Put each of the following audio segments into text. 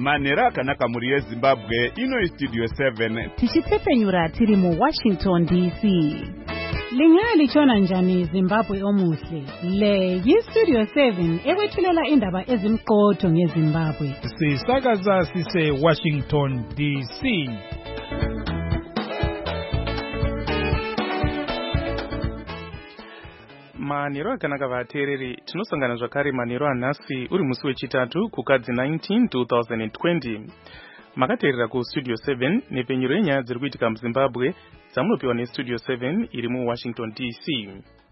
Manera akanaka muri yeZimbabwe ino Studio 7 tichitsepenyura tiri mu Washington DC. Lingali chona njani Zimbabwe omuhle. Le yi-Studio 7 ewethulela indaba ezimqotho ngeZimbabwe. Sisakaza sise Washington DC. Manero akanaka vateereri tinosangana zvakare manero anhasi uri musi wechitatu kukadzi 19 2020. Makateerera ku Studio 7 nepenyero yenyaya dziri kuitika muZimbabwe dzamunopiwa neStudio 7 iri mu Washington DC.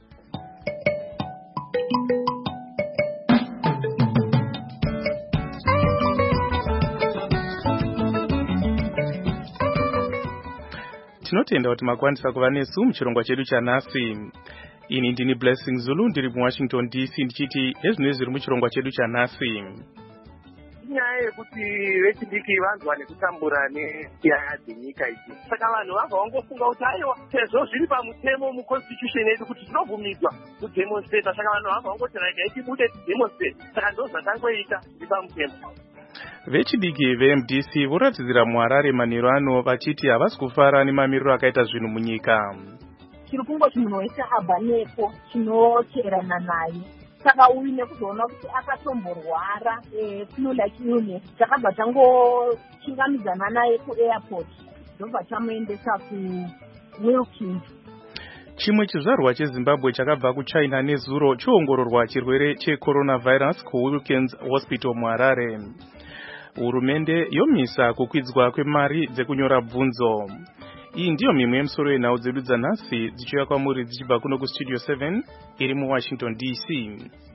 Tinotenda kuti makwanisa kuva nesu muchirongwa chedu chanhasi. Ini ndini Blessing Zulu ndiri mu Washington DC ndichiti ezvino zviri muchirongwa chedu chanhasi. Nyaya yekuti vechidiki vanzwa nekutambura nenyaya dzenyika idzi. Saka vanhu vabva vangofunga kuti aiwa sezvo zviri pamutemo muconstitution yedu kuti tinobvumidzwa kudemonstrate. Saka vanhu vabva vangoti regai tibude tidemonstrate. Saka ndozvatangoita zviri pamutemo. Vechidiki veMDC voratidzira muHarare manheru ano vachiti havasi kufara nemamiriro akaita zvinhu munyika. Chirikungwa munhu wese abva nepo chinocherana naye. Saka uyu nekuzoona kuti akatomborwara flu-like illness takabva tangochingamidza naye kuairport ndobva tamuendesa kuWilkins. Chimwe chizvarwa cheZimbabwe chakabva kuChina nezuro choongororwa chirwere checoronavirus kuWilkins Hospital muHarare. Hurumende yomisa kukwidzwa kwemari dzekunyora bvunzo. Iyi ndiyo mimwe yemusoro yenhau dzedu dzanhasi dzichiuya kwamuri dzichibva kuno kuStudio 7 iri mu Washington DC.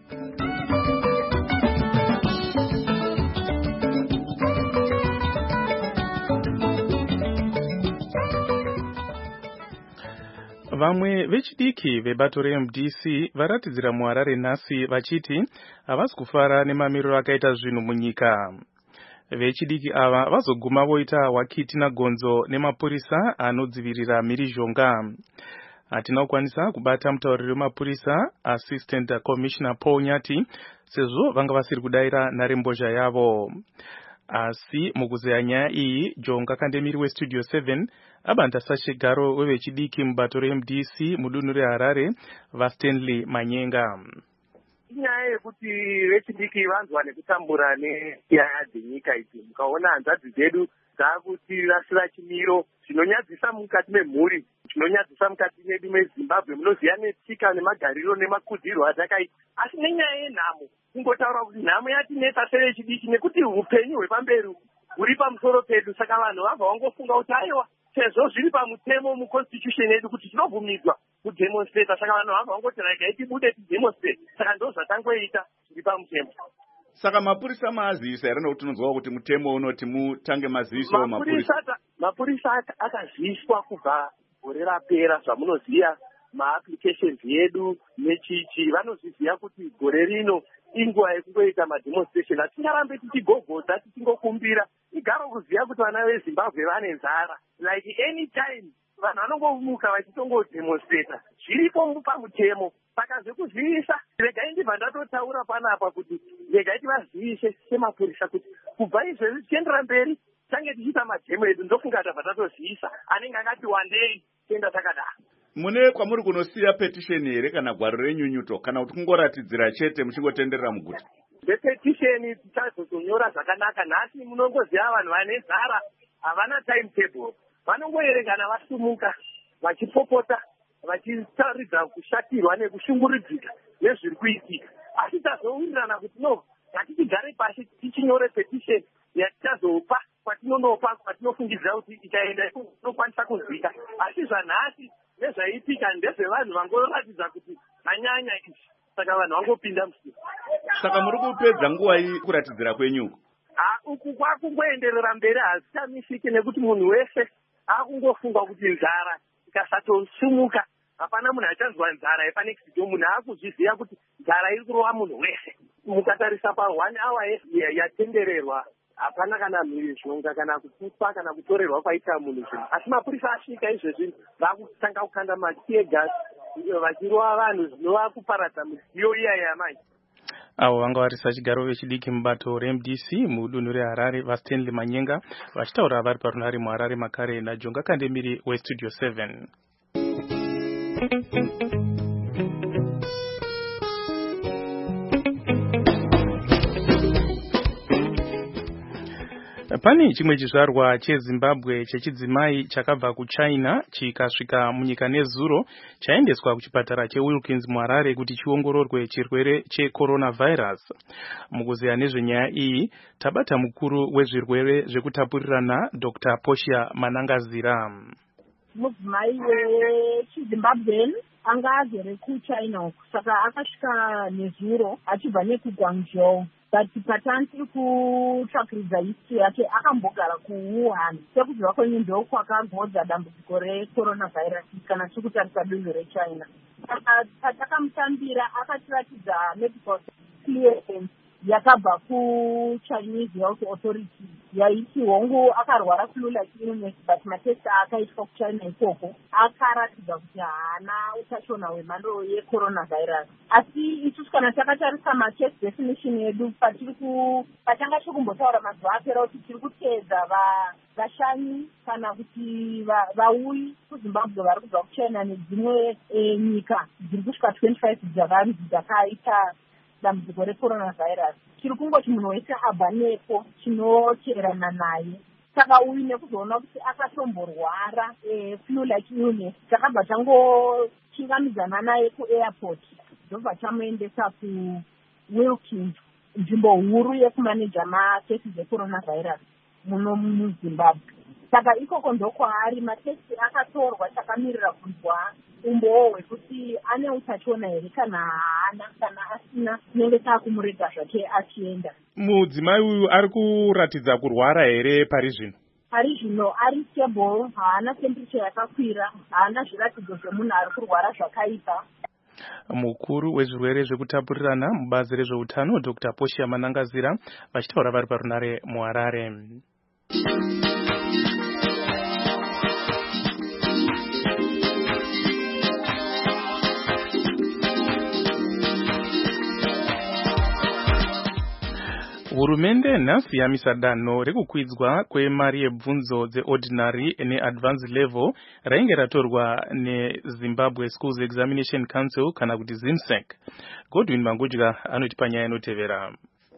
Vamwe vechidiki vebato reMDC varatidzira muHarare nhasi vachiti havasi kufara nemamiriro akaita zvinhu munyika. Vechidiki ava vazoguma voita wakiti nagonzo nemapurisa anodzivirira mhirizhonga. Hatina kukwanisa kubata mutauriri wemapurisa Assistant Commissioner Paul Nyati sezvo vanga vasiri kudaira nharembozha yavo. Asi mukuzeya nyaya iyi Jonga Kandemiri weStudio 7 abanda sachigaro wevechidiki mubato reMDC mudunhu reHarare vaStanley Manyenga. Inyaya yekuti vechidiki vanzwa nekutambura nenyaya dzenyika idzi. Mukaona hanzvadzi dzedu dzakutirasira chimiro chinonyadzisa mukati memhuri, chinonyadzisa mukati medu meZimbabwe. Munoziva netsika nemagariro nemakudzirwo atakaita. Asi nenyaya yenhamo kungotaura kuti nhamo yatinetsa sevechidiki nekuti upenyu hwepamberi huri pamusoro pedu. Saka vanhu vabva vangofunga kuti aiwa sezvo zviri pamutemo muconstitution yedu kuti tinobvumidzwa kudemonstrate. Saka vanhu vabva vangoti regai tibude tidemonstrate. Saka ndozvatangoita zviri pamutemo. Saka mapurisa maazivisa here nokuti tinonzwa kuti mutemo unoti mutange maziviso mapurisa akaziviswa kubva gore rapera. Zvamunoziva maapplications yedu nechichi vanozviziva kuti gore rino inguva yekungoita mademonstration. Hatingarambe tichigogodza tichingokumbira. Igaro kuziva kuti vana veZimbabwe vane nzara. Like anytime vanhu vanongomuka vachitongodemonstrata. Zviripo pamutemo. Saka zvekuzivisa regai ndibva ndatotaura panapa kuti regai tivazivise semapurisa kuti kubva izvezvi tichiendera mberi tange tichiita madhemo edu. Ndofunga tabva tatozivisa anenge akati wandei tienda takadaro. Mune kwamuri kunosiya petition here kana gwaro renyunyuto kana kuti kungoratidzira chete muchingotenderera muguta? Petition tichazotonyora zvakanaka. Nhasi munongoziva vanhu vane nzara havana timetable. Vanongoerengana vasumuka vachipopota vachitaridza kushatirwa nekushunguridzika nezviri kuitika. Asi tazowirirana kuti no ngatichigare pashi tichinyore petition yatichazopa kwatinonopa kwatinofungidzira kuti ikaenda inokwanisa kuzvika. Asi zvanhasi nezvaitika ndezvevanhu vangoratidza kuti vanyanya izvi. Saka vanhu vangopinda musika. Saka muri kupedza nguva iyi kuratidzira kwenyuko? Uku kwakungoenderera mberi hazvichamisiki nekuti munhu wese akungofunga kuti nzara ikasatosumuka hapana munhu achanzwa nzara yepanext door. Munhu akuzviziva kuti nzara iri kurova munhu wese. Mukatarisa pa1 hour yatendererwa hapana kana mhirizhonga kana kutupa kana kutorerwa kwaita munhu zvinhu. Asi mapurisa asvika izvezvi vakutanga kukanda matear gas vachirova vanhu zvinova kuparadza midziyo iya yamanje. avo vanga vari sachigaro vechidiki mubato reMDC mudunhu reHarare vaStanley Manyenga vachitaura vari parunare muHarare makare naJonga Kandemiri weStudio 7. Pane chimwe chizvarwa cheZimbabwe chechidzimai chakabva kuChina chikasvika munyika nezuro chaendeswa kuchipatara cheWilkins muHarare kuti chiongororwe chirwere cheCoronavirus. Mukuziya nezvenyaya iyi tabata mukuru wezvirwere zvekutapurirana Dr. Portia Manangazira. Mudzimai wechiZimbabwe anga agere kuChina saka akasvika nezuro achibva nekuGuangzhou. But patani tiri kutsvakiridza history yake akambogara kuWuhan sekubva kwenyu ndo kwakagodza dambudziko reCoronavirus kana tiri kutarisa dunhu reChina. Patakamutambira akatiratidza medical clearance yakabva kuChinese Health Authority yaiti hongu akarwara flu-like illness but matest akaitwa kuChina ikoko akaratidza kuti haana utachiona hwemhando yeCoronavirus. Asi isusu kana takatarisa macase definition yedu patanga tikumbotaura mazuva apera kuti tiri kuteedza vashanyi kana kuti vauyi kuZimbabwe vari kubva kuChina nedzimwe nyika dziri kusvika 25 dzavanhu dzakaita dambudziko reCoronavirus. Chiri kungoti munhu wese abva nepo chinocherana naye. Saka uyu nekuzoona kuti akatomborwara flu-like illness takabva tangochingamizana naye kuairport ndobva tamuendesa kuWilkins, nzvimbo huru yekumaneja makesi dzeCoronavirus muno muZimbabwe. Saka ikoko ndokwaari matesti akatorwa takamirira kunzwa umbowo hwekuti ane utachiona here kana haana, kana asina tinenge taakumurega zvake achienda. Mudzimai uyu ari kuratidza kurwara here pari zvino? Pari zvino ari stable, haana temperature yakakwira, haana zviratidzo zvemunhu ari kurwara zvakaipa. Mukuru wezvirwere zvekutapurirana mubazi rezveutano Dr. Portia Manangazira vachitaura vari parunare muHarare. Hurumende nhasi yamisa danho rekukwidzwa kwemari yebvunzo dzeordinary neadvanced level rainge ratorwa neZimbabwe Schools Examination Council kana kuti ZIMSEC. Godwin Mangudya anoti panyaya inotevera.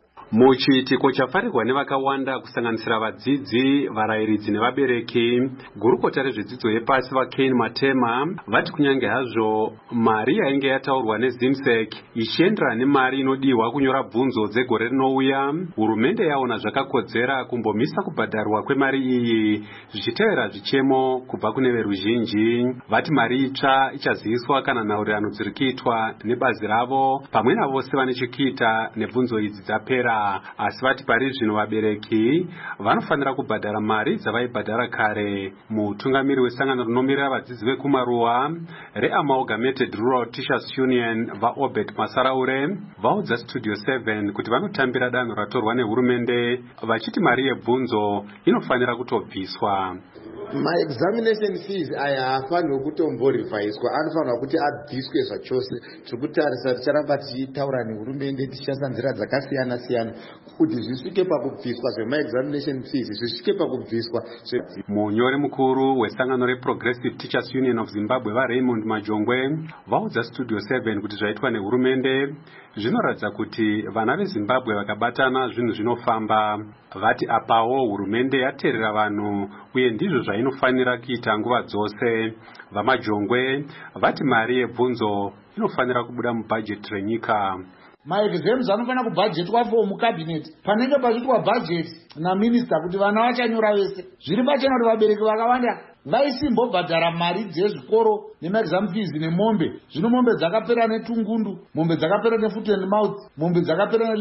Muchiitiko chafarirwa nevakawanda kusanganisira vadzidzi, varayiridzi nevabereki, gurukota rezvedzidzo yepasi vaKane Matema vati kunyange hazvo mari yainge yataurwa neZIMSEC ichienderana nemari inodiwa kunyora bvunzo dzegore rinouya, hurumende yaona zvakakodzera kumbomisa kubhadharwa kwemari iyi zvichitevera zvichemo kubva kune veruzhinji. Vati mari itsva ichaziviswa kana nhaurirano dziri kuitwa nebazi ravo pamwe navose vane chekuita nebvunzo idzi dzapera. Asi vati pari zvino vabereki vanofanira kubhadhara mari dzavaibhadhara kare. Mutungamiri wesangano rinomirira vadzidzi vekumaruwa reAmalgamated Rural Teachers Union vaObert Masaraure vaudza Studio 7 kuti vanotambira danho ratorwa nehurumende vachiti mari yebvunzo inofanira kutobviswa. Examination fees aya haafanirwi kutomborivhaiswa, anofanirwa kuti abviswe zvachose. Tiri kutarisa ticharamba tichitaura nehurumende tichishasa nzira dzakasiyana siyana kuti zvisvike pakubviswa zvemaexamination fees, zvisvike pakubviswa. Munyori mukuru wesangano reProgressive Teachers Union of Zimbabwe vaRaymond Majongwe vaudza Studio 7 kuti zvaitwa nehurumende zvinoratidza kuti vana veZimbabwe vakabatana zvinhu zvinofamba. Vati apawo hurumende yateerera vanhu uye ndizvo zvainofanira kuita nguva dzose. VaMajongwe vati mari yebvunzo inofanira kubuda mubhajeti renyika. Maexams anofanira kubhajetwa for mucabinet panenge pachiitwa budget naminista kuti vana vachanyora vese. Zviri pachena kuti vabereki vakawanda vaisimbobhadhara mari dzezvikoro nemaexam fees nemombe. Zvino mombe dzakapera netungundu, mombe dzakapera nefoot and mouth, mombe dzakapera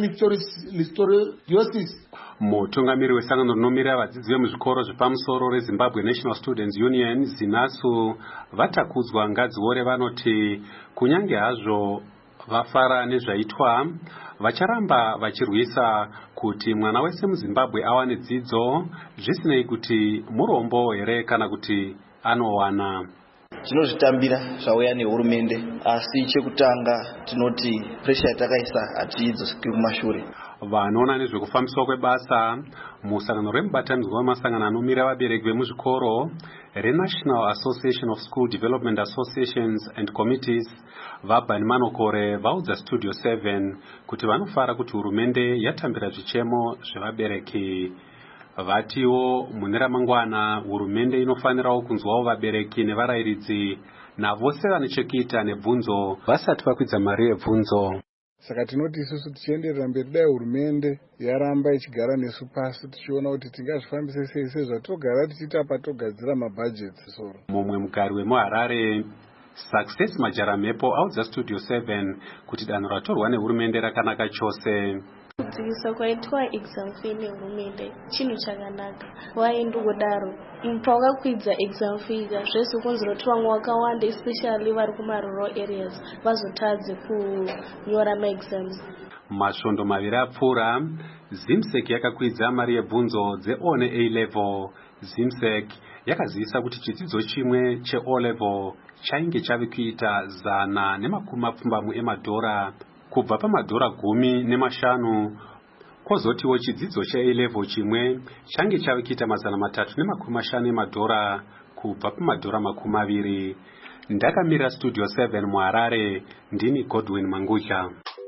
listeriosis. Mutungamiri wesangano rinomirira vadzidzi vemuzvikoro zvepamusoro reZimbabwe National Students Union ZINASU vatakudzwa ngadziore vanoti kunyange hazvo vafara nezvaitwa vacharamba vachirwisa kuti mwana wese muZimbabwe awane dzidzo zvisinei kuti murombo here kana kuti anowana. tinozvitambira zvauya nehurumende, asi chekutanga tinoti presha yatakaisa hatizodzokeri kumashure. Vanoona nezvekufambiswa kwebasa musangano remubatanidzwa wemasangano anomira vabereki vemuzvikoro reNational Association of School Development Associations and Committees vaBani Manokore vaudza Studio 7 kuti vanofara kuti hurumende yatambira zvichemo zvevabereki. Vatiwo mune ramangwana hurumende inofanirawo kunzwawo vabereki nevarayiridzi navose vane chekuita nebvunzo vasati vakwidza mari yebvunzo. Saka tinoti isusu tichienderera mberi dai hurumende yaramba ichigara nesu pasi tichiona kuti tingazvifambise sei sezvatogara tichiita patogadzira mabhajeti soro. Mumwe mugari wemuHarare Success Majaramhepo audza Studio 7 kuti danho ratorwa nehurumende rakanaka chose. Kudzivisa kwaitwa exam fee nehurumende chinhu chakanaka. Vaindodaro pawakakwidza exam fee zvese kunzira kuti vamwe vakawanda especially vari kumarural areas vazotadze kunyora maexams. Masvondo maviri apfuura ZIMSEC yakakwidza mari yebvunzo dzeO neA level. ZIMSEC yakazivisa kuti chidzidzo chimwe cheO level chainge chave kuita $120 emadhora kubva pamadhora 15, kwozotiwo chidzidzo cheA level chimwe change chave kuita $350 emadhora kubva pamadhora 20. Ndakamira Studio 7 muHarare, ndini Godwin Mangudya.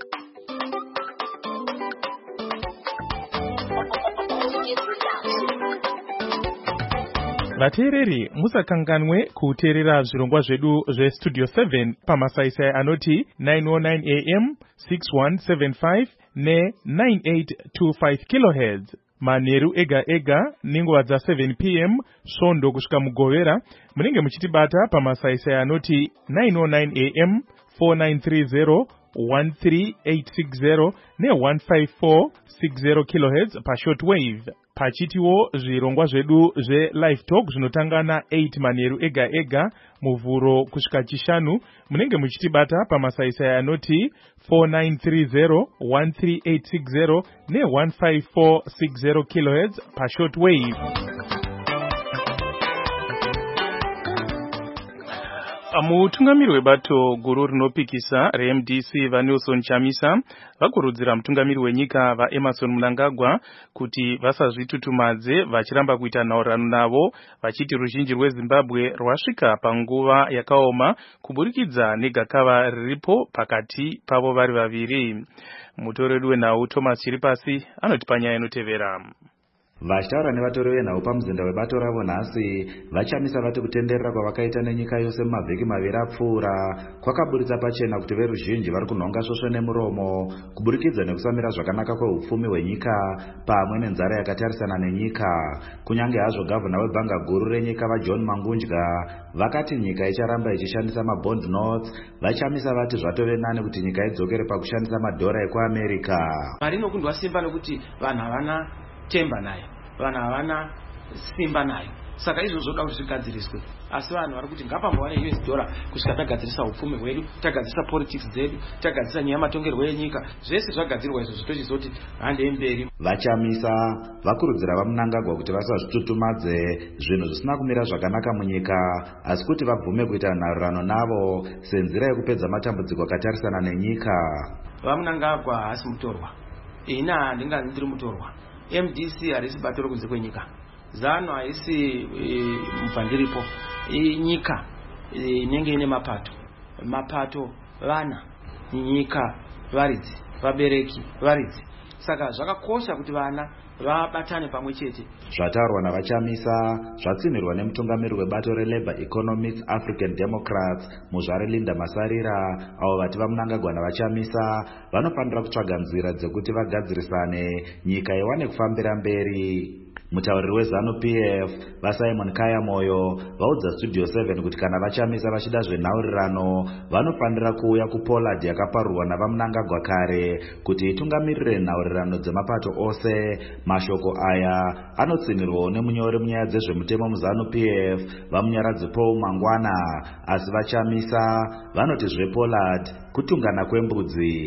Vateereri musakanganwe kuteerera zvirongwa zvedu zveStudio 7 pamasaisai anoti 909 AM, 6175 ne9825 kHz. Manheru ega ega nenguva dza7 PM svondo kusvika mugovera munenge muchitibata pamasaisai anoti 909 AM, 4930 13860 ne15460 kHz pashortwave. Pachitiwo zvirongwa zvedu zveLive Talk zvinotanga na8 manheru ega ega muvhuro kusvika chishanu munenge muchitibata pamasaisai anoti 4930 13860 ne15460 kHz pashortwave. Mutungamiri webato guru rinopikisa reMDC vaNelson Chamisa vakurudzira mutungamiri wenyika vaEmmerson Mnangagwa kuti vasazvitutumadze vachiramba kuita nhaurirano navo vachiti ruzhinji rweZimbabwe rwasvika panguva yakaoma kuburikidza negakava riripo pakati pavo vari vaviri. Mutoreri wenhau Thomas Chiripasi anotipa nyaya inotevera. Vachitaura nevatori venhau pamuzinda webato ravo nhasi vachamisa vati kutenderera kwavakaita nenyika yose mumavhiki maviri apfuura kwakaburitsa pachena kuti veruzhinji vari kunhonga svosvo nemuromo kuburikidza nekusamira zvakanaka kwehupfumi hwenyika pamwe nenzara yakatarisana nenyika. Kunyange hazvo gavhana webhanga guru renyika vaJohn Mangudya vakati nyika icharamba ichishandisa mabond notes, vachamisa vati zvatove nani kuti nyika idzokere pakushandisa madhora ekuAmerica. Mari inokundwa simba nokuti vanhu havana temba nayo, vanhu havana simba nayo, saka izvo zvoda kuti zvigadziriswe. Asi vanhu vari kuti ngapambowane US dollar kusvika tagadzirisa upfumi hwedu, tagadzirisa politics dzedu, tagadzirisa nyaya matongerwo enyika, zvese zvagadzirwa izvo zvitochizoti hande mberi. Vachamisa vakurudzira vaMnangagwa kuti vasazvitutumadze zvinhu zvisina kumira zvakanaka munyika, asi kuti vabvume kuita nhaurirano navo senzira yekupedza matambudziko akatarisana nenyika. vaMnangagwa haasi mutorwa, ina handinganzi ndiri mutorwa. MDC harisi bato rokunze kwenyika, ZANU haisi mubhandiripo. Nyika inenge ine mapato vana, nyika varidzi, vabereki varidzi, saka zvakakosha kuti vana vabatane pamwe chete. Zvataurwa navachamisa zvatsinirwa nemutungamiri webato reLabour Economics African Democrats muzvare Linda Masarira, avo vati vaMnangagwa navachamisa vanofanira kutsvaga nzira dzekuti vagadzirisane nyika iwane kufambira mberi. Mutauriri weZANU PF vaSimon Kayamoyo vaudza Studio 7 kuti kana vachamisa vachida zvenhaurirano vanofanira kuuya kuPollard yakaparurwa navaMnangagwa kare kuti itungamirire nhaurirano dzemapato ose. Mashoko aya anotsinirwawo nemunyori munyaya dzezvemutemo muZANU PF vaMunyaradzi Paul Mangwana, asi vachamisa vanoti zvePollard kutungana kwembudzi.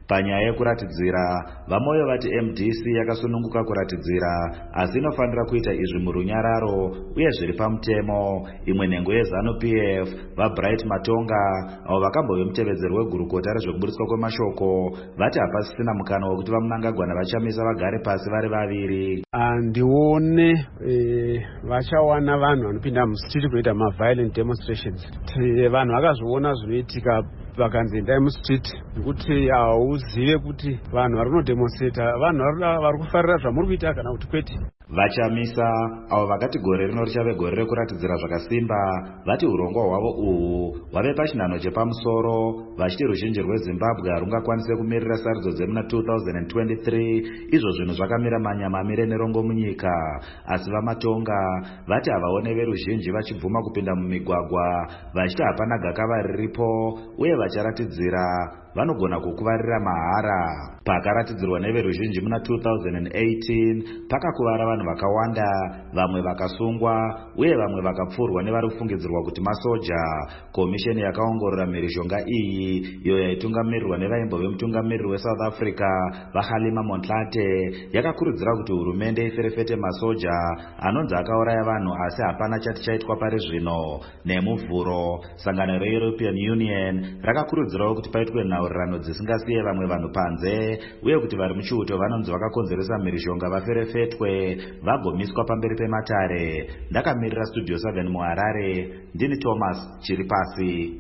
Panyaya yekuratidzira, vamoyo vati MDC yakasununguka kuratidzira, asi inofanira kuita izvi murunyararo uye zviri pamutemo. Imwe nhengo yeZANU-PF, vaBright Matonga, avo vakambove mutevedzeri wegurukota rezvekuburitswa kwemashoko, vati hapasisina mukana wekuti vamunangagwana vachamisa vagare pasi vari vaviri. Ndione vachawana vanhu vanopinda mustriti kuita ma-violent demonstrations. Vanhu vakazviona zvinoitika vakanzi endai mustriti, nekuti hauzive kuti vanhu vari kunodemonstrata vanhu vari kufarira zvamuri kuita kana kuti kwete. Vachamisa, avo vakati gore rino richave gore rekuratidzira zvakasimba, vati urongwa hwavo uhu hwave pachinhano chepamusoro, vachiti ruzhinji rweZimbabwe harungakwanise kumirira sarudzo dzemuna 2023, izvo zvinhu zvakamira manyamamire nerongo munyika. Asi vaMatonga vati havaone veruzhinji vachibvuma kupinda mumigwagwa, vachiti hapana gakava riripo, uye vacharatidzira vanogona kukuvarira mahara. Pakaratidzirwa neveruzhinji muna 2018 pakakuvara vanhu vakawanda, vamwe vakasungwa uye vamwe vakapfurwa nevari kufungidzirwa kuti masoja. Komisheni yakaongorora mhirishonga iyi, iyo yaitungamirirwa nevaimbove mutungamiriri weSouth Africa vaHalima Montlate, yakakurudzira kuti hurumende iferefete masoja anonzi akauraya vanhu asi hapana chati chaitwa pari zvino. Nemuvhuro, sangano reEuropean Union rakakurudzirawo kuti paitwe nhaurirano dzisingasiye vamwe vanhu panze, uye kuti vari muchiuto vanonzi vakakonzeresa mhirishonga vaferefetwe vagomiswa pamberi pematare. Ndakamirira Studio 7 muHarare, ndini Thomas Chiripasi.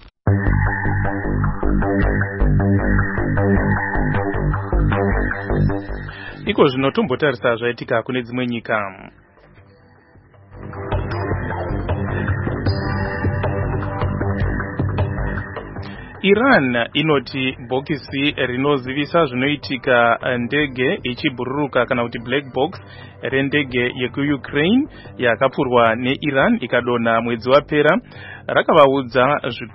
Iko zvino tombotarisa zvaitika kune dzimwe nyika. Iran inoti bhokisi rinozivisa zvinoitika ndege ichibhururuka kana kuti black box rendege yekuUkraine yakapfurwa neIran ikadonha mwedzi wapera rakavaudzwa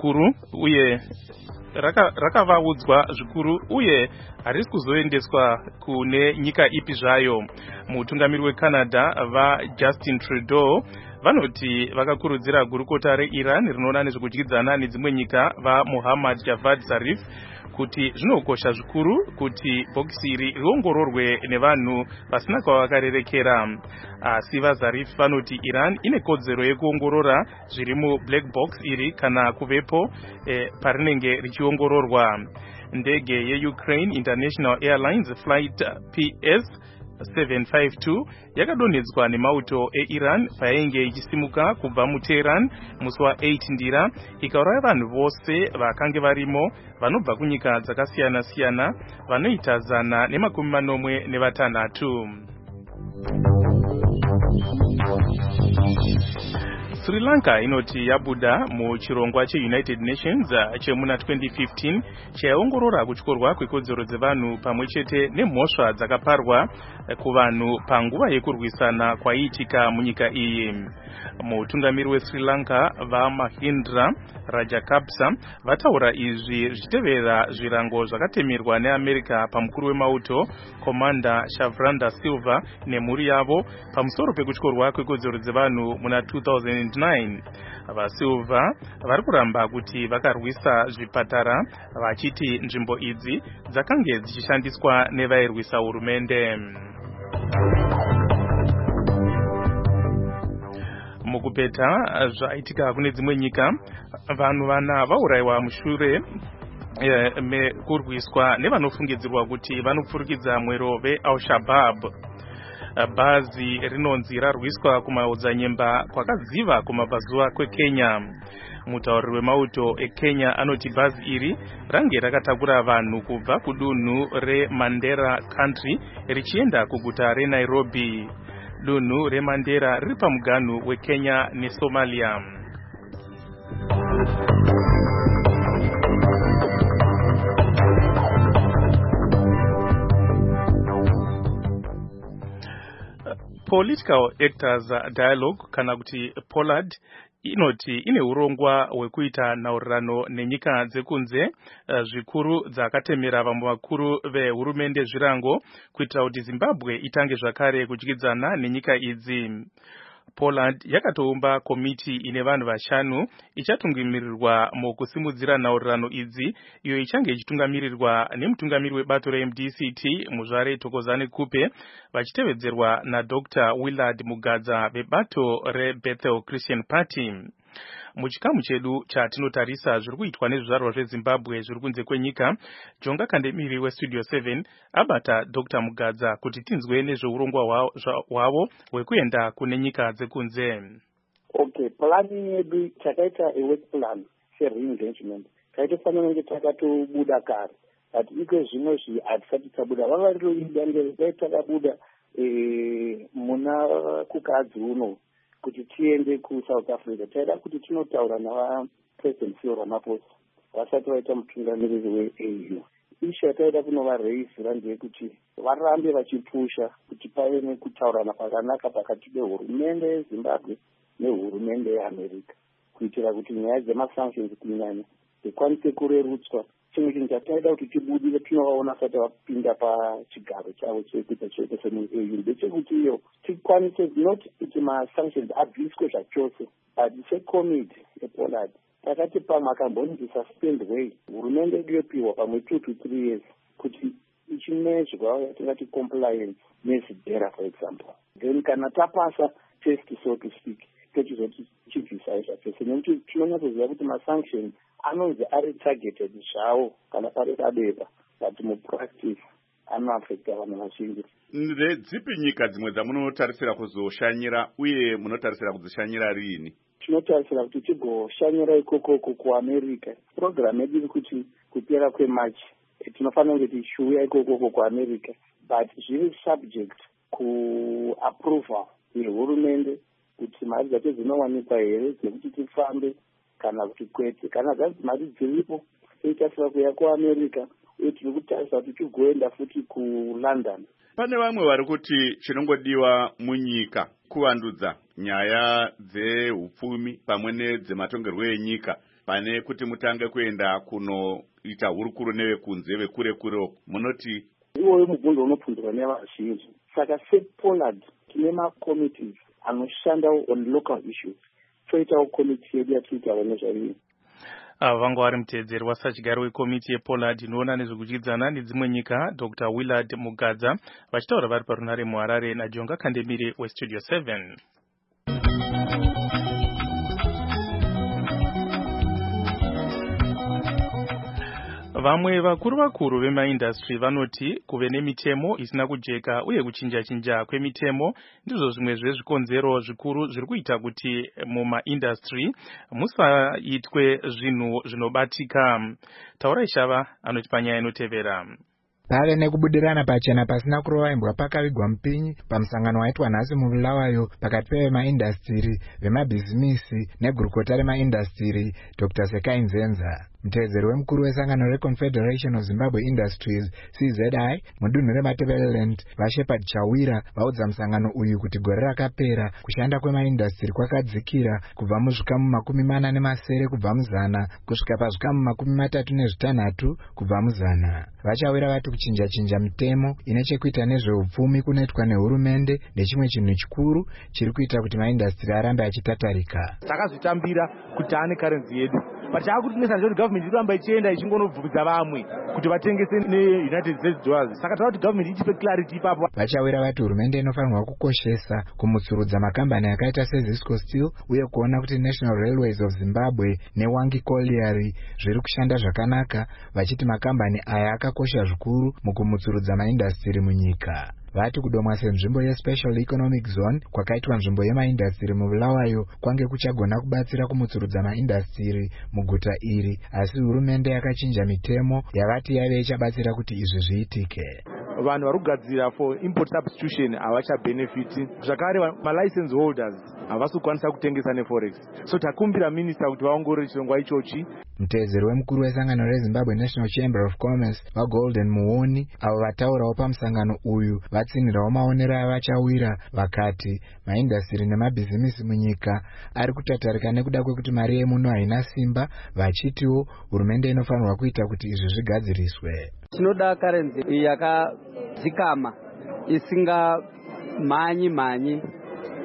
zvikuru uye harisi kuzoendeswa kune nyika ipi zvayo. Mutungamiri weCanada vaJustin Trudeau vanoti vakakurudzira gurukota reIran rinoona nezvekudyidzana nedzimwe nyika vaMohammad Javad Zarif kuti zvinokosha zvikuru kuti bhokisi iri riongororwe nevanhu pasina kwavakarerekera. Asi vaZarif vanoti Iran ine kodzero yekuongorora zviri mublack box iri kana kuvepo parinenge richiongororwa. Ndege yeUkraine International Airlines Flight PS-752 yakadonhedzwa nemauto eIran payainge ichisimuka kubva muTehran musi wa8 ndira, ikauraya vanhu vose vakange varimo vanobva kunyika dzakasiyana-siyana vanoita 146. Sri Lanka inoti yabuda muchirongwa cheUnited Nations chemuna 2015 chaongorora kutyorwa kwekodzero dzevanhu pamwechete nemhosva dzakaparwa kuvanhu panguva yekurwisana kwaiitika munyika iyi. Mutungamiri weSri Lanka vaMahindra Rajapaksa vataura izvi zvichitevera zvirango zvakatemerwa neAmerica pamukuru wemauto Commander Shavranda Silva nemhuri yavo pamusoro pekutyorwa kwekodzero dzevanhu muna 2009. VaSilva vari kuramba kuti vakarwisa zvipatara vachiti nzvimbo idzi dzakange dzichishandiswa nevairwisa hurumende. Mukupeta zvaitika kune dzimwe nyika, vanhu vana vaurayiwa mushure mekurwiswa nevanofungidzirwa kuti vanopfurikidza mwero veAl-Shabaab. Bhazi rinonzi rarwiswa kumaodzanyemba kwakadziva kumabvazuva kweKenya. Mutauriri wemauto eKenya anoti bhazi iri range rakatakura vanhu kubva kudunhu reMandera Country richienda kuguta reNairobi. Dunhu reMandera riri pamuganhu weKenya neSomalia. Political Actors Dialogue kana kuti POLAD inoti ine urongwa hwekuita nhaurirano nenyika dzekunze zvikuru dzakatemera vamwe vakuru vehurumende zvirango kuitira kuti Zimbabwe itange zvakare kudyidzana nenyika idzi. Poland yakatoumba komiti ine vanhu vashanu ichatungamirirwa mukusimudzira nhaurirano idzi, iyo ichange ichitungamirirwa nemutungamiri webato reMDCT Muzvare Thokozani Kupe, vachitevedzerwa naDr. Willard Mugadza vebato reBethel Christian Party. Muchikamu chedu chatinotarisa zviri kuitwa nezvizvarwa zveZimbabwe zviri kunze kwenyika, Jonga Kandemiri weStudio 7 abata Dr. Mugadza kuti tinzwe nezveurongwa hwavo hwekuenda kune nyika dzekunze. Okay, plani yedu takaita work plan se-reengagement taitofanira kunge takatobuda kare, but iko zvimwe hatisati tabuda. Vava ndoida ndezai takabuda muna kukadzi uno kuti tiende kuSouth Africa. Taida kuti tinotaura navaPresident Cyril Ramaphosa vasati vaita mutungamiriri weAU. Ishu yataida kunovareisira ndeyekuti varambe vachipusha kuti pave nekutaurana pakanaka pakati pehurumende yeZimbabwe nehurumende yeAmerica, kuitira kuti nyaya dzemasanctions kunyanya dzikwanise kurerutswa. Chimwe chinhu chataida kuti tibudire tinovaona vasati vapinda pachigaro chavo chekuita chete semuEU ndechekuti iyo tikwanise not kuti masanctions abviswe zvachose, but sekomiti yePoland takati pamwe akambonzi suspend way hurumende yedu yopiwa pamwe 2 to 3 years kuti ichimezhwa yatingati compliance nezvidhera for example, then kana tapasa test so to speak tochizoti chibvisa zvachose, nekuti tinonyatsoziva kuti masanctions anonzi ari targeted zvawo kana pari padeba, but mupractice anoafekta vanhu vazhinji. Ndedzipi nyika dzimwe dzamunotarisira kuzoshanyira uye munotarisira kuzoshanyira rini? Tinotarisira kuti tigoshanyira ikoko kuAmerica. Program yedu iri kuti kupera kweMarch tinofanira kunge tichiuya ikoko kuAmerica, but zviri subject kuapproval yehurumende kuti mari dzacho dzinowanikwa here dzekuti tifambe kana kuti kwete. Kana dzazi mari dziripo toitasira kuya kuAmerica uye tiri kutarisa kuti tigoenda futi kuLondon. Pane vamwe vari kuti chinongodiwa munyika kuvandudza nyaya dzehupfumi pamwe nedzematongerwo enyika pane kuti mutange kuenda kunoita hurukuro nevekunze vekure kure. Munoti iwoyo mubvunzo unopfunzwa nevazhinji. Saka sePoland tine macommittees anoshanda on local issues. Toitawo komiti yedu yatiitawo nezvaii. Vanga vari mutedzeri wasachigaro wekomiti yePoland inoona nezvekudyidzana nedzimwe nyika, Dr. Willard Mugadza, vachitaura vari parunare muHarare naJonga Kandemire weStudio 7. Vamwe vakuru vemaindastry vanoti kuve nemitemo isina kujeka uye kuchinja kwemitemo ndizvo zvimwe zvezvikonzero zvikuru zviri kuita kuti mumaindastry musaitwe zvinhu zvinobatika. Taurai Shava anoti panyaya inotevera. Pave nekubudirana pachena pasina kurovaimbwa pakavigwa mupinyi pamusangano waitwa nhasi muBulawayo pakati pevemaindastry, vemabhizimisi negurukota remaindastry Dr. Sekai Nzenza. Mutevedzeri wemukuru wesangano reConfederation of Zimbabwe Industries CZI mudunhu reMatabeleland vaShepard Chawira vaudza musangano uyu kuti gore rakapera kushanda kwemaindastry kwakadzikira kubva muzvikamu 47 kubva muzana kusvika pazvikamu 36 kubva muzana. VaChawira vati kuchinja mitemo ine chekuita nezveupfumi kunoitwa nehurumende ndechimwe chinhu chikuru chiri kuita kuti maindastry arambe achitatarika. Takazvitambira kuti ane currency yedu, but chakutinesa ndechoti government iri kuramba ichienda ichingonobvubidza vamwe kuti vatengese neUnited States dollars. Saka taura kuti government ichipe clarity ipapo. VaChawira vati hurumende inofanirwa kukoshesa kumutsurudza makambani akaita seZisco Steel uye kuona kuti National Railways of Zimbabwe neWangi Colliery zviri kushanda zvakanaka, vachiti makambani aya akakosha zvikuru mukumutsurudza maindastry munyika. Vati kudomwa senzvimbo yeSpecial Economic Zone kwakaitwa nzvimbo yemaindastry muBulawayo kwange kuchagona kubatsira kumutsurudza maindastry muguta iri, asi hurumende yakachinja mitemo yavati yave ichabatsira kuti izvi zviitike. Vanhu vari kugadzira for import substitution havachabenefiti, zvakare malicense holders havasi kukwanisa kutengesa neforex. So takumbira minister kuti vaongorore chirongwa ichochi. Mutevedzeri wemukuru wesangano reZimbabwe National Chamber of Commerce vaGolden Muoni avo vataurawo pamusangano uyu vatsinhirawo maonero avaChawira vakati maindastry nemabhizimisi munyika ari kutatarika nekuda kwekuti mari yemuno haina simba, vachitiwo hurumende inofanirwa kuita kuti izvi zvigadziriswe. Tinoda currency yakadzikama isingamhanyi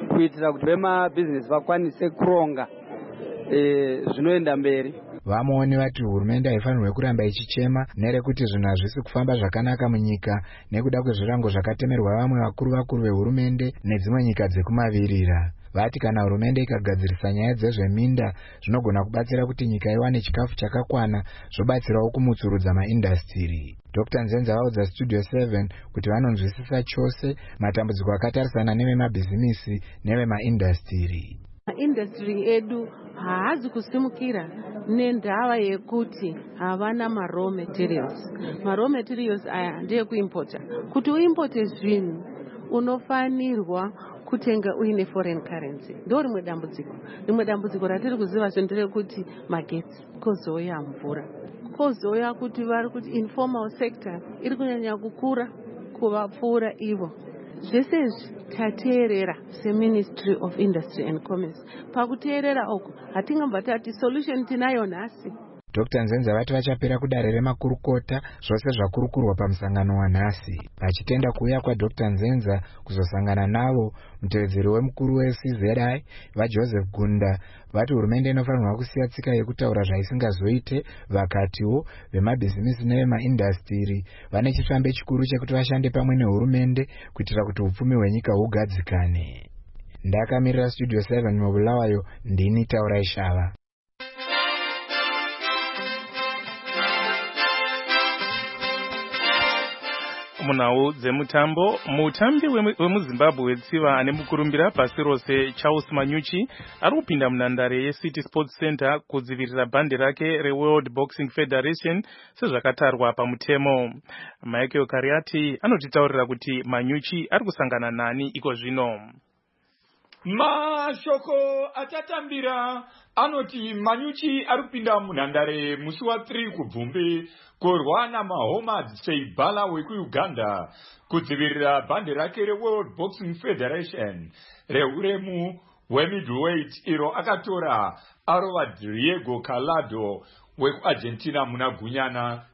kuitira kuti vemabhizinesi vakwanise kuronga zvinoenda mberi. Vamoni vati hurumende haifanirwe kuramba ichichema nerekuti zvinhu hazvisi kufamba zvakanaka munyika nekuda kwezvirango zvakatemerwa vamwe vakuru vehurumende nedzimwe nyika dzekumavirira. Vati kana hurumende ikagadzirisa nyaya dzezveminda zvinogona kubatsira kuti nyika iwane chikafu chakakwana, zvobatsirawo kumutsurudza maindastiri. Dr. Nzenza vaudza Studio 7 kuti vanonzwisisa chose matambudziko akatarisana nevemabhizimisi nevemaindastiri. Maindastry edu haazi kusimukira nendava yekuti havana raw materials. Raw materials aya ndeyekuimpota. Kuti uimpote zvinhu unofanirwa kutenga uine foreign currency. Ndo rimwe dambudziko. Rimwe dambudziko ratiri kuziva nderekuti magetsi, kozouya mvura, kozouya kuti vari kuti informal sector iri kunyanya kukura kuvapfuura ivo. Zvese izvi tateerera seMinistry of Industry and Commerce. Pakuteerera uku hatingamba tati solution tinayo nhasi. Dr. Nzenza vati vachapera kudare remakurukota zvose zvakurukurwa pamusangano wanhasi. Vachitenda kuuya kwaDr. Nzenza kuzosangana navo, mutevedzeri wemukuru weCZI vaJoseph Gunda vati hurumende inofanirwa kusiya tsika yekutaura zvaisingazoite, vakatiwo vemabhizimisi nevemaindastiri vane chifambe chikuru chekuti vashande pamwe nehurumende kuitira kuti upfumi hwenyika hugadzikane. Ndakamirira Studio 7 mubulawayo, ndini Taurai Shava. Munhau dzemutambo, mutambi wemuZimbabwe wetsiva ane mukurumbira pasi rose Charles Manyuchi ari kupinda munhandare yeCity Sports Center kudzivirira bhande rake reWorld Boxing Federation sezvakatarwa pamutemo. Michael Kariati anotitaurira kuti Manyuchi ari kusangana nani iko zvino. Mashoko atatambira anoti Manyuchi ari kupinda munhandare musi wa3 kubvumbi kurwa naMahomad Seibala wekuUganda kudzivirira bhande rake reWorld Boxing Federation reuremu hwemiddleweight iro akatora arova Diego Calado wekuArgentina muna Gunyana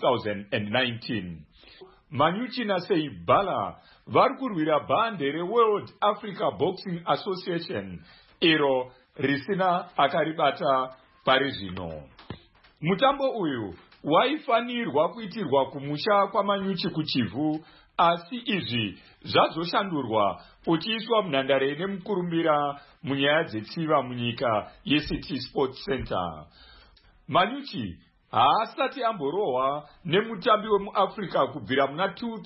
2019. Manyuchi naSeibala vari kurwira bhande reWorld Africa Boxing Association iro risina akaribata pari zvino. Mutambo uyu waifanirwa kuitirwa kumusha kwaManyuchi kuChivu, asi izvi zvazoshandurwa uchiiswa munhandare nemukurumbira munyaya dzetsiva munyika yeCity Sports Center. Manyuchi haasati amborohwa nemutambi wemuAfrica kubvira muna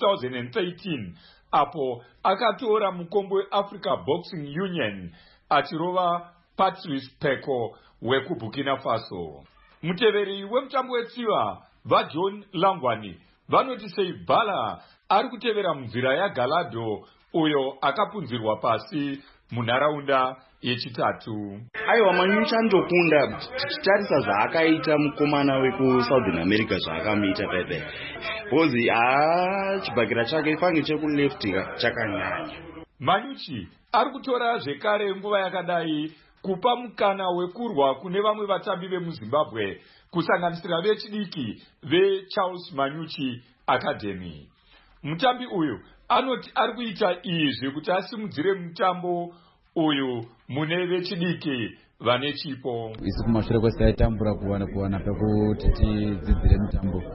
2013 apo akatora mukombe weAfrica Boxing Union achirova Patrice Peko wekuBurkina Faso. Muteveri wemutambo wetsiva vaJohn Langwani vanoti Seibala ari kutevera munzira yaGalado uyo akapunzirwa pasi munharaunda yechitatu. Aiwa, Manyuchi andokunda tichitarisa zvaakaita mukomana wekuSouthern America zvaakamuita pepe. Bozi chibhakira chake fange chekulefti chakanyanya. Manyuchi ari kutora zvekare nguva yakadai kupa mukana wekurwa kune vamwe vatambi vemuZimbabwe kusanganisira vechidiki veCharles Manyuchi Academy. Mutambi uyu anoti ari kuita izvi kuti asimudzire mutambo uyu mune vechidiki vane chipo. Isu kumashure kwese taitambura kuwana pekuti tidzidzire mutambo,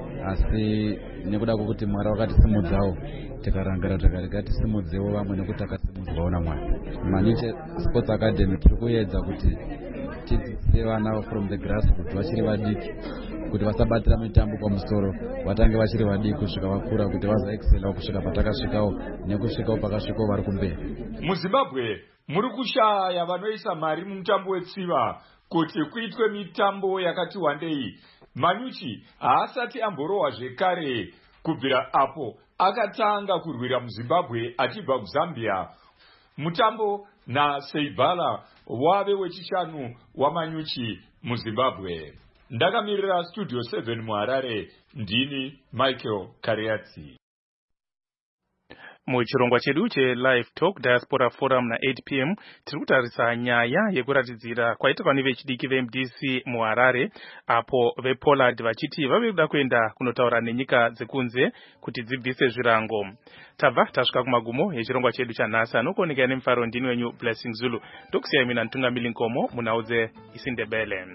asi nekuda kwokuti Mwari wakatisimudzawo tikarangira tikarega tisimudzewo vamwe nekuti akasimudzwawo naMwari. Manyuchi Sports Academy tiri kuedza kuti tidzidzise vana from the grassroots vachiri vadiki kuti vasabatira mitambo pamusoro, vatange vachiri vadiki kusvika vakura kuti vazaexcelawo kusvika patakasvikawo nekusvikawo pakasvikawo vari kumberi. MuZimbabwe muri kushaya vanoisa mari mumutambo wetsiva kuti kuitwe mitambo yakati wandei. Manyuchi haasati amborohwa zvekare kubvira apo akatanga kurwira muZimbabwe achibva kuZambia. Mutambo naSeibala wave wechishanu waManyuchi muZimbabwe. Ndakamirira Studio 7 muHarare, ndini Michael Kariati. Muchirongwa chedu che-Live Talk Diaspora Forum na 8 p.m. tiri kutarisa nyaya yekuratidzira kwaitwa nevechidiki veMDC muHarare, apo vePollard vachiti vave kuda kuenda kunotaura nenyika dzekunze kuti dzibvise zvirango. Tabva tasvika kumagumo yechirongwa chedu chanhasi. Anokuonekera nemufaro ndini wenyu Blessing Zulu. Ndokusiyai mina Ntungamiri Nkomo munaudze isindebele.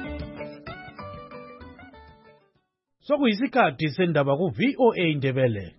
Sokuyisikhathi sendaba ku VOA Ndebele.